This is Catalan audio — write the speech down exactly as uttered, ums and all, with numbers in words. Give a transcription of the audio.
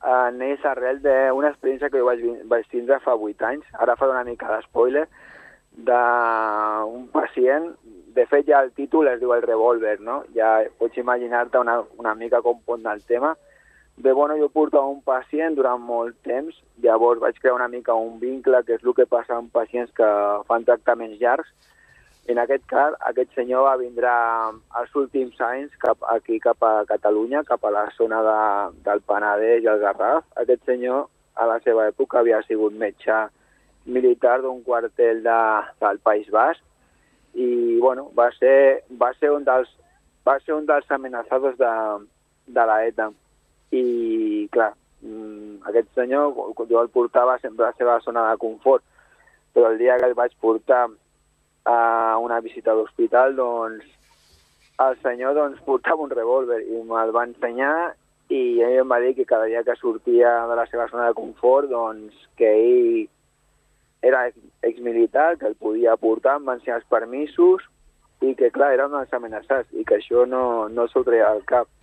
eh, neix arrel d'una experiència que jo vaig, vaig tindre fa vuit anys, ara fa una mica d'espoiler, d'un pacient. De fet, ja el títol es diu El revòlver, no? Ja pots imaginar-te una, una mica com pot anar el tema. Bé, bueno, jo portava un pacient durant molt temps, llavors vaig crear una mica un vincle, que és el que passa amb pacients que fan tractaments llargs. En aquest cas, aquest senyor va vindre els últims anys cap aquí, cap a Catalunya, cap a la zona de, del Penedès i el Garraf. Aquest senyor, a la seva època, havia sigut metge militar d'un quartel de, del País Basc i, bueno, va ser, va ser, un, dels, va ser un dels amenaçados de, de l'ETA. I, clar, aquest senyor, jo el portava sempre a la seva zona de confort, però el dia que el vaig portar a una visita a l'hospital, doncs, el senyor doncs, portava un revòlver i me'l va ensenyar i ell em va dir que cada dia que sortia de la seva zona de confort, doncs, que ell era exmilitar, que el podia portar, em va ensenyar els permisos i que, clar, era un dels amenaçats i que això no, no s'ho treia al cap.